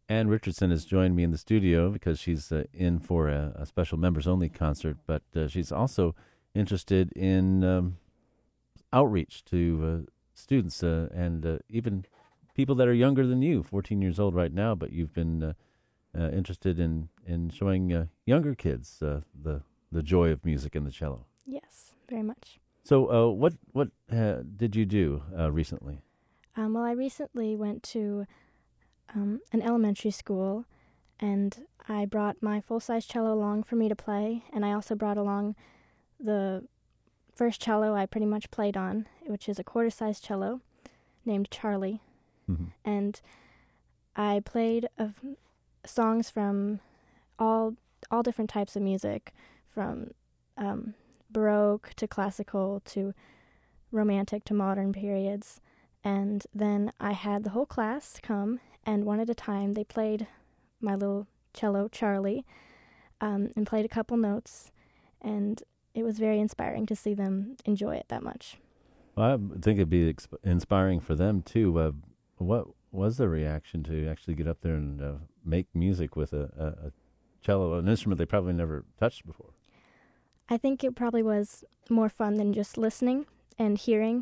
Ann Richardson has joined me in the studio because she's in for a special members-only concert, but she's also interested in outreach to students and even people that are younger than you, 14 years old right now, but you've been interested in showing younger kids the joy of music and the cello. Yes, very much. So what did you do recently? Well, I recently went to an elementary school, and I brought my full-size cello along for me to play, and I also brought along the first cello I pretty much played on, which is a quarter-size cello named Charlie. Mm-hmm. And I played songs from all different types of music, from Baroque to classical to romantic to modern periods. And then I had the whole class come, and one at a time they played my little cello, Charlie, and played a couple notes, and it was very inspiring to see them enjoy it that much. Well, I think it'd be inspiring for them too. What was the reaction to actually get up there and make music with a cello, an instrument they probably never touched before? I think it probably was more fun than just listening and hearing.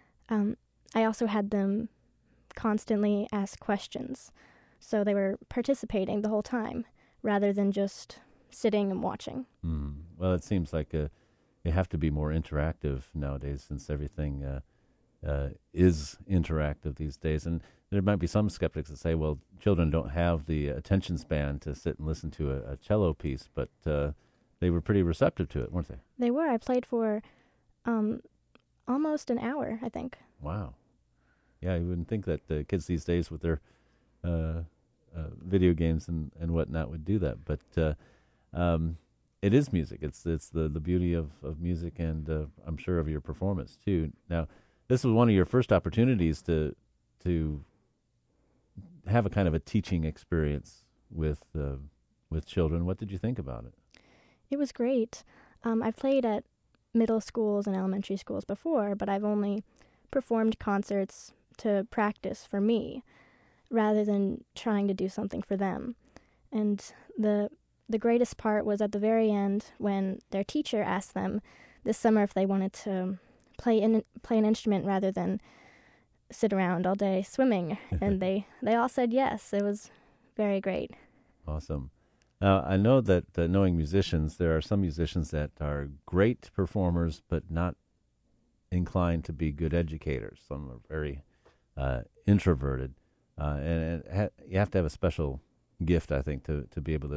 I also had them constantly ask questions, so they were participating the whole time rather than just sitting and watching. Well, it seems like you have to be more interactive nowadays, since everything is interactive these days. And there might be some skeptics that say, well, children don't have the attention span to sit and listen to a cello piece, but they were pretty receptive to it, weren't they? They were. I played for almost an hour, I think. Wow. Yeah, you wouldn't think that the kids these days with their video games and whatnot would do that, but it is music. It's the beauty of music, and I'm sure of your performance too. Now, this was one of your first opportunities to have a kind of a teaching experience with children. What did you think about it? It was great. I've played at middle schools and elementary schools before, but I've only performed concerts to practice for me rather than trying to do something for them. And the greatest part was at the very end when their teacher asked them this summer if they wanted to play an instrument rather than sit around all day swimming. And they all said yes. It was very great. Awesome. Now, I know that knowing musicians, there are some musicians that are great performers but not inclined to be good educators. Some are very introverted, and you have to have a special gift, I think, to be able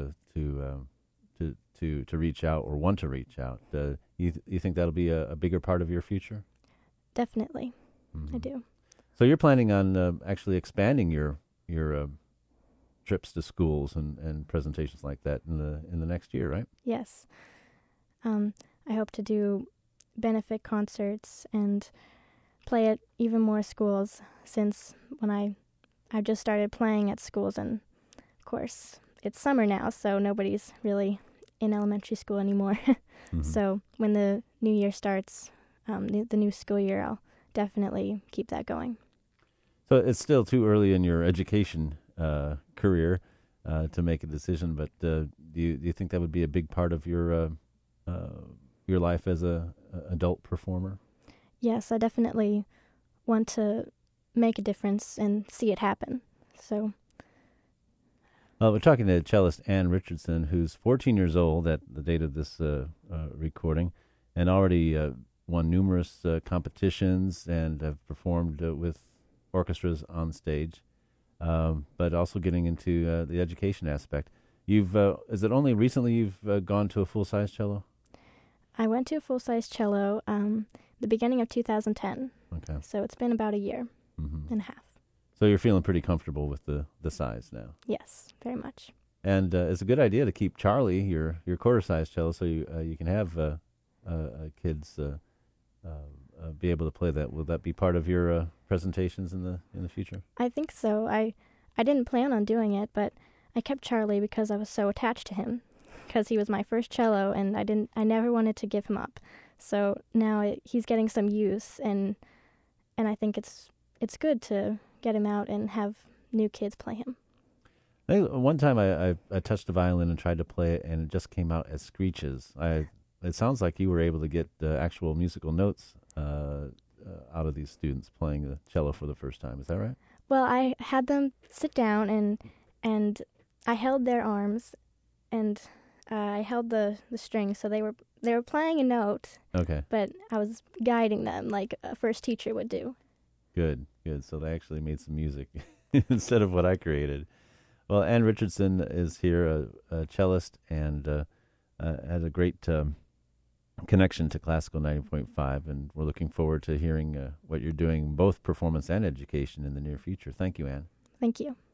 to reach out or want to reach out. You think that'll be a bigger part of your future? Definitely, Mm-hmm. I do. So you're planning on actually expanding your trips to schools and presentations like that in the next year, right? Yes. I hope to do benefit concerts and play at even more schools, since when I've just started playing at schools, and of course it's summer now, so nobody's really in elementary school anymore. Mm-hmm. So when the new year starts, the new school year, I'll definitely keep that going. So it's still too early in your education career to make a decision, but do you think that would be a big part of your life as a adult performer? Yes, I definitely want to make a difference and see it happen. So, we're talking to cellist Ann Richardson, who's 14 years old at the date of this recording, and already won numerous competitions and have performed with orchestras on stage, but also getting into the education aspect. Is it only recently you've gone to a full-size cello? I went to a full-size cello the beginning of 2010. Okay. So it's been about a year Mm-hmm. and a half. So you're feeling pretty comfortable with the size now. Yes, very much. And it's a good idea to keep Charlie, your quarter-size cello, so you can have kids be able to play that. Will that be part of your presentations in the future? I think so. I didn't plan on doing it, but I kept Charlie because I was so attached to him, because he was my first cello, and I never wanted to give him up. So now he's getting some use, and I think it's good to get him out and have new kids play him. One time I touched the violin and tried to play it, and it just came out as screeches. It sounds like you were able to get the actual musical notes out of these students playing the cello for the first time. Is that right? Well, I had them sit down and I held their arms and I held the strings, so they were playing a note. Okay. But I was guiding them like a first teacher would do. Good, good. So they actually made some music instead of what I created. Well, Ann Richardson is here, a cellist, and has a great connection to Classical 90.5, and we're looking forward to hearing what you're doing, both performance and education, in the near future. Thank you, Ann. Thank you.